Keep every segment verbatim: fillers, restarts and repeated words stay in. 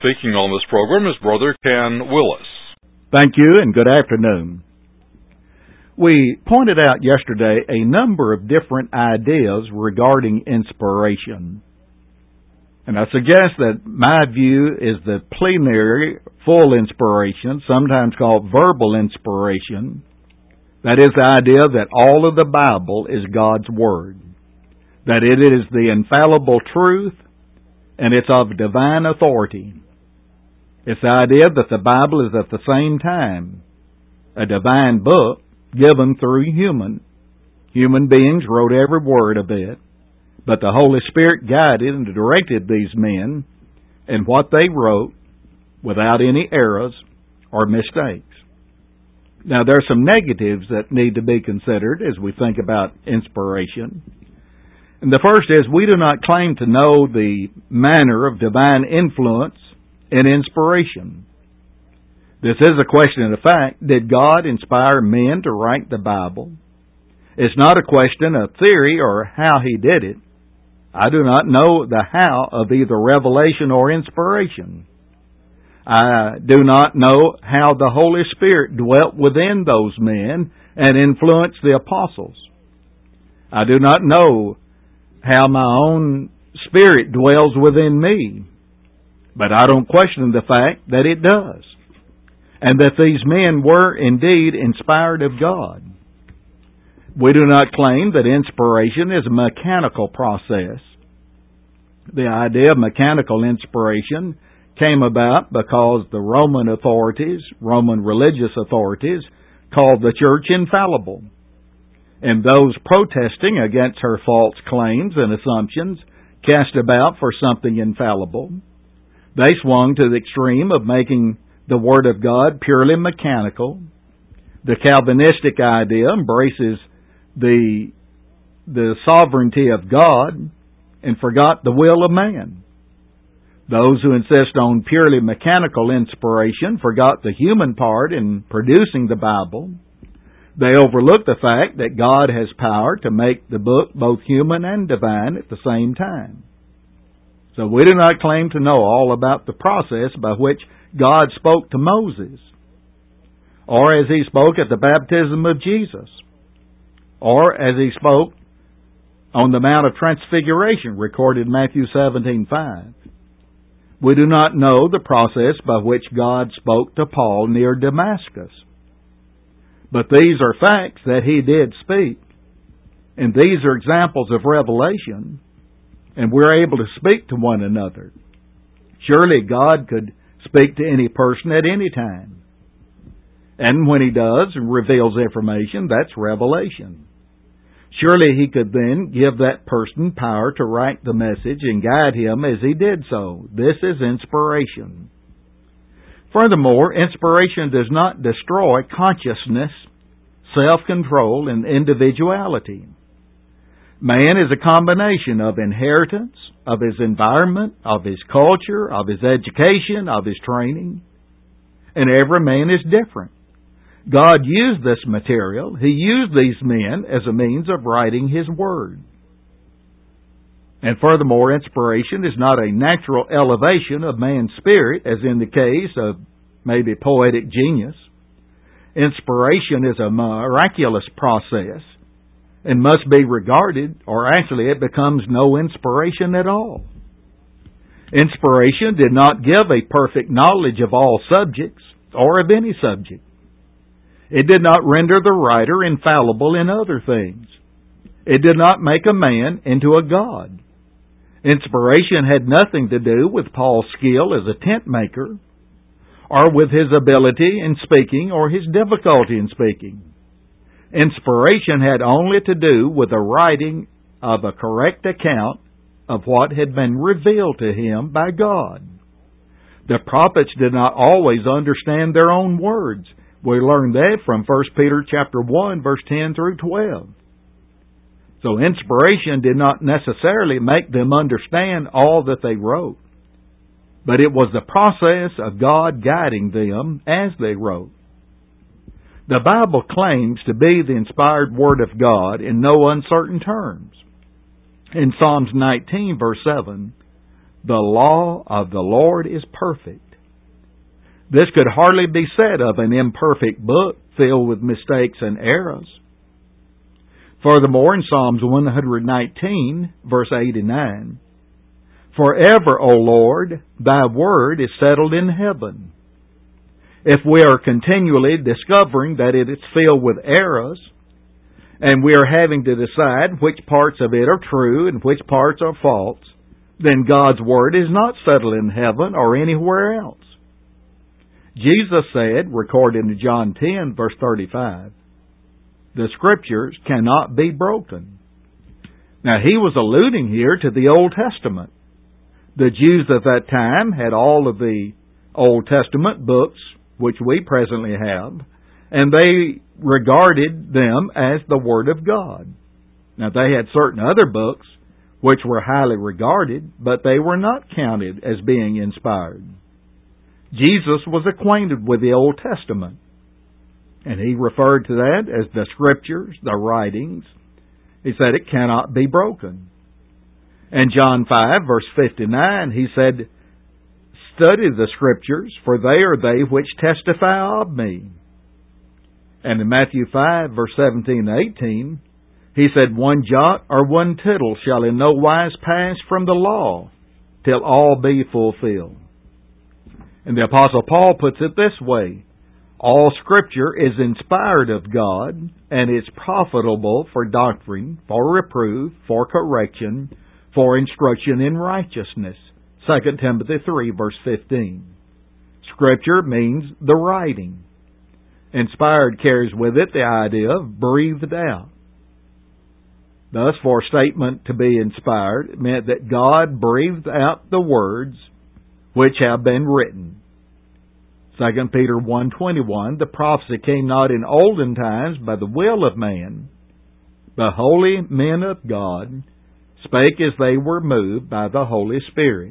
speaking on this program is Brother Ken Willis. Thank you, and good afternoon. We pointed out yesterday a number of different ideas regarding inspiration. And I suggest that my view is the plenary, full inspiration, sometimes called verbal inspiration. That is the idea that all of the Bible is God's Word, that it is the infallible truth, and it's of divine authority. It's the idea that the Bible is at the same time a divine book given through human. Human beings wrote every word of it, but the Holy Spirit guided and directed these men in what they wrote without any errors or mistakes. Now, there are some negatives that need to be considered as we think about inspiration. And the first is, we do not claim to know the manner of divine influence in inspiration. This is a question of fact. Did God inspire men to write the Bible? It's not a question of theory or how He did it. I do not know the how of either revelation or inspiration. I do not know how the Holy Spirit dwelt within those men and influenced the apostles. I do not know how my own spirit dwells within me, but I don't question the fact that it does, and that these men were indeed inspired of God. We do not claim that inspiration is a mechanical process. The idea of mechanical inspiration came about because the Roman authorities, Roman religious authorities, called the church infallible. And those protesting against her false claims and assumptions cast about for something infallible. They swung to the extreme of making the Word of God purely mechanical. The Calvinistic idea embraces the, the sovereignty of God and forgot the will of man. Those who insist on purely mechanical inspiration forgot the human part in producing the Bible. They overlook the fact that God has power to make the book both human and divine at the same time. So we do not claim to know all about the process by which God spoke to Moses, or as He spoke at the baptism of Jesus, or as He spoke on the Mount of Transfiguration, recorded in Matthew seventeen five. We do not know the process by which God spoke to Paul near Damascus. But these are facts that He did speak. And these are examples of revelation, and we're able to speak to one another. Surely God could speak to any person at any time. And when He does and reveals information, that's revelation. Surely He could then give that person power to write the message and guide him as He did so. This is inspiration. Furthermore, inspiration does not destroy consciousness, self-control, and individuality. Man is a combination of inheritance, of his environment, of his culture, of his education, of his training. And every man is different. God used this material. He used these men as a means of writing His Word. And furthermore, inspiration is not a natural elevation of man's spirit, as in the case of maybe poetic genius. Inspiration is a miraculous process and must be regarded, or actually it becomes no inspiration at all. Inspiration did not give a perfect knowledge of all subjects, or of any subject. It did not render the writer infallible in other things. It did not make a man into a god. Inspiration had nothing to do with Paul's skill as a tent maker, or with his ability in speaking or his difficulty in speaking. Inspiration had only to do with the writing of a correct account of what had been revealed to him by God. The prophets did not always understand their own words. We learn that from First Peter chapter one, verse ten through twelve. So inspiration did not necessarily make them understand all that they wrote, but it was the process of God guiding them as they wrote. The Bible claims to be the inspired Word of God in no uncertain terms. In Psalms nineteen, verse seven, The law of the Lord is perfect. This could hardly be said of an imperfect book filled with mistakes and errors. Furthermore, in Psalms one nineteen, verse eighty-nine, Forever, O Lord, thy word is settled in heaven. If we are continually discovering that it is filled with errors, and we are having to decide which parts of it are true and which parts are false, then God's Word is not settled in heaven or anywhere else. Jesus said, recorded in John ten, verse thirty-five, the Scriptures cannot be broken. Now, he was alluding here to the Old Testament. The Jews of that time had all of the Old Testament books, which we presently have, and they regarded them as the Word of God. Now, they had certain other books which were highly regarded, but they were not counted as being inspired. Jesus was acquainted with the Old Testament, and he referred to that as the Scriptures, the writings. He said it cannot be broken. In John five, verse fifty-nine, he said, Study the Scriptures, for they are they which testify of me. And in Matthew five, verse seventeen and eighteen, he said, One jot or one tittle shall in no wise pass from the law, till all be fulfilled. And the Apostle Paul puts it this way, All Scripture is inspired of God, and is profitable for doctrine, for reproof, for correction, for instruction in righteousness. Second Timothy three, verse fifteen. Scripture means the writing. Inspired carries with it the idea of breathed out. Thus, for a statement to be inspired, it meant that God breathed out the words which have been written. Second Peter one twenty-one, the prophecy came not in olden times by the will of man, but holy men of God spake as they were moved by the Holy Spirit.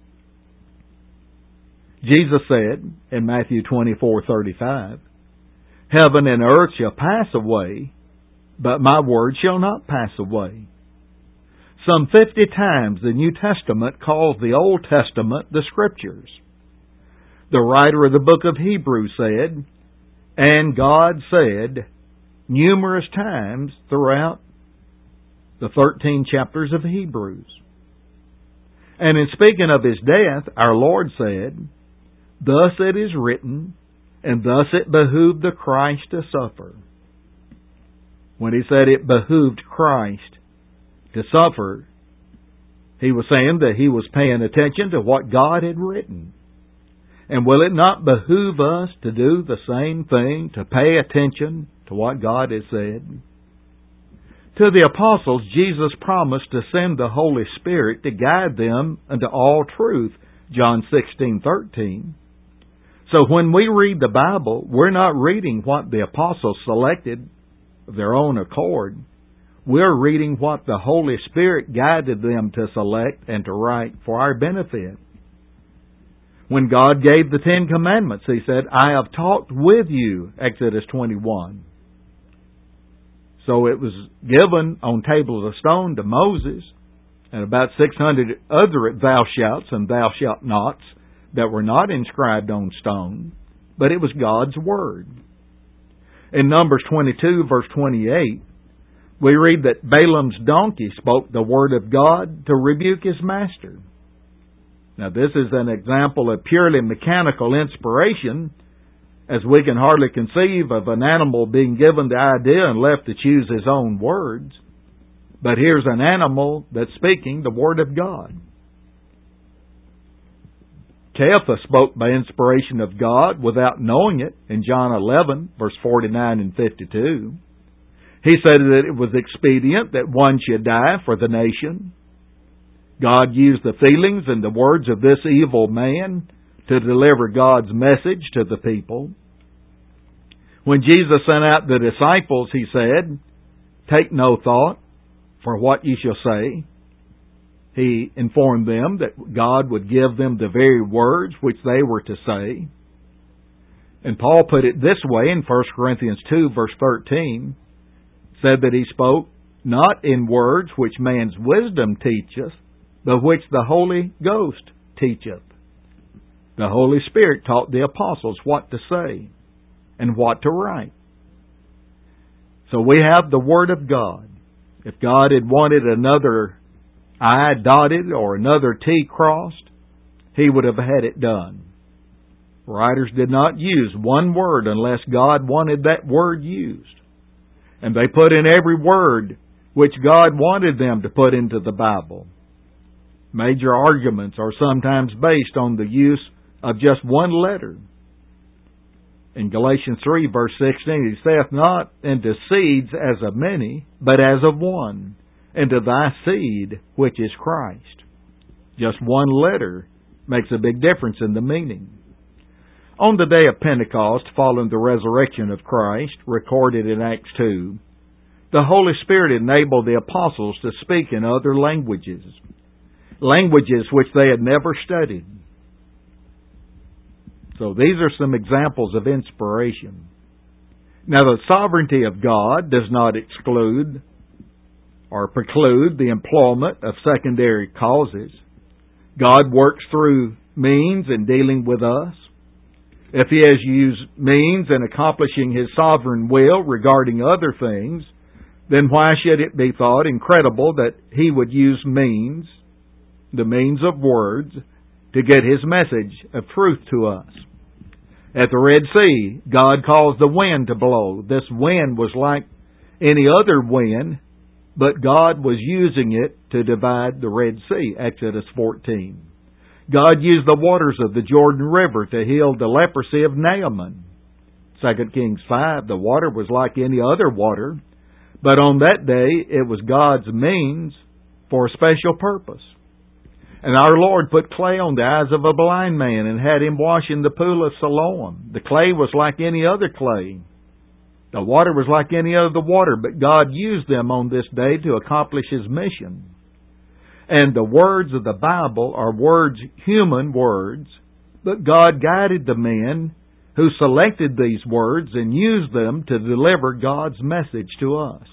Jesus said in Matthew twenty-four thirty-five, Heaven and earth shall pass away, but my word shall not pass away. Some fifty times the New Testament calls the Old Testament the Scriptures. The writer of the book of Hebrews said, and God said, numerous times throughout the thirteen chapters of Hebrews. And in speaking of His death, our Lord said, Thus it is written, and thus it behooved the Christ to suffer. When He said it behooved Christ to suffer, He was saying that He was paying attention to what God had written. And will it not behoove us to do the same thing, to pay attention to what God has said? To the apostles, Jesus promised to send the Holy Spirit to guide them unto all truth, John sixteen thirteen. So when we read the Bible, we're not reading what the apostles selected of their own accord. We're reading what the Holy Spirit guided them to select and to write for our benefit. When God gave the Ten Commandments, He said, I have talked with you, Exodus twenty-one. So it was given on tables of stone to Moses, and about six hundred other thou shalt and thou shalt nots that were not inscribed on stone, but it was God's Word. In Numbers twenty-two, verse twenty-eight, we read that Balaam's donkey spoke the Word of God to rebuke his master. Now, this is an example of purely mechanical inspiration, as we can hardly conceive of an animal being given the idea and left to choose his own words. But here's an animal that's speaking the Word of God. Caiaphas spoke by inspiration of God without knowing it in John eleven, verse forty-nine and fifty-two. He said that it was expedient that one should die for the nation. God used the feelings and the words of this evil man to deliver God's message to the people. When Jesus sent out the disciples, He said, Take no thought for what ye shall say. He informed them that God would give them the very words which they were to say. And Paul put it this way in First Corinthians two, verse thirteen, said that he spoke not in words which man's wisdom teacheth, but which the Holy Ghost teacheth. The Holy Spirit taught the apostles what to say and what to write. So we have the Word of God. If God had wanted another I dotted or another T crossed, He would have had it done. Writers did not use one word unless God wanted that word used. And they put in every word which God wanted them to put into the Bible. Major arguments are sometimes based on the use of just one letter. In Galatians three, verse sixteen, He saith not into seeds as of many, but as of one, and to thy seed, which is Christ. Just one letter makes a big difference in the meaning. On the day of Pentecost, following the resurrection of Christ, recorded in Acts two, the Holy Spirit enabled the apostles to speak in other languages, languages which they had never studied. So these are some examples of inspiration. Now, the sovereignty of God does not exclude or preclude the employment of secondary causes. God works through means in dealing with us. If He has used means in accomplishing His sovereign will regarding other things, then why should it be thought incredible that He would use means, the means of words, to get His message of truth to us? At the Red Sea, God caused the wind to blow. This wind was like any other wind, but God was using it to divide the Red Sea, Exodus fourteen. God used the waters of the Jordan River to heal the leprosy of Naaman. Second Kings five, the water was like any other water, but on that day it was God's means for a special purpose. And our Lord put clay on the eyes of a blind man and had him wash in the pool of Siloam. The clay was like any other clay. The water was like any other water, but God used them on this day to accomplish His mission. And the words of the Bible are words, human words, but God guided the men who selected these words and used them to deliver God's message to us.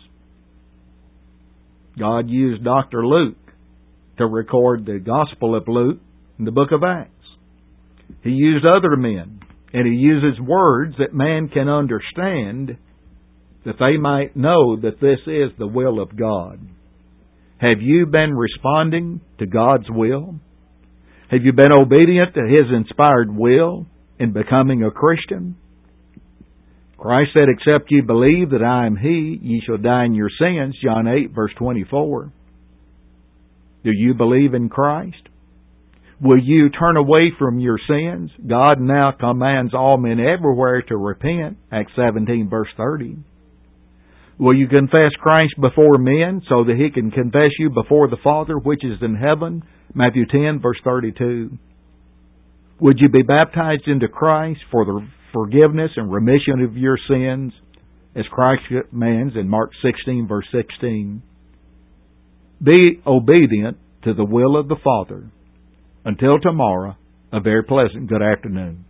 God used Doctor Luke to record the Gospel of Luke in the book of Acts. He used other men, and He uses words that man can understand, that they might know that this is the will of God. Have you been responding to God's will? Have you been obedient to His inspired will in becoming a Christian? Christ said, except ye believe that I am He, ye shall die in your sins, John eight, verse twenty-four. Do you believe in Christ? Will you turn away from your sins? God now commands all men everywhere to repent, Acts seventeen, verse thirty. Will you confess Christ before men so that He can confess you before the Father which is in heaven, Matthew ten, verse thirty-two. Would you be baptized into Christ for the forgiveness and remission of your sins, as Christ commands in Mark sixteen, verse sixteen? Be obedient to the will of the Father. Until tomorrow, a very pleasant good afternoon.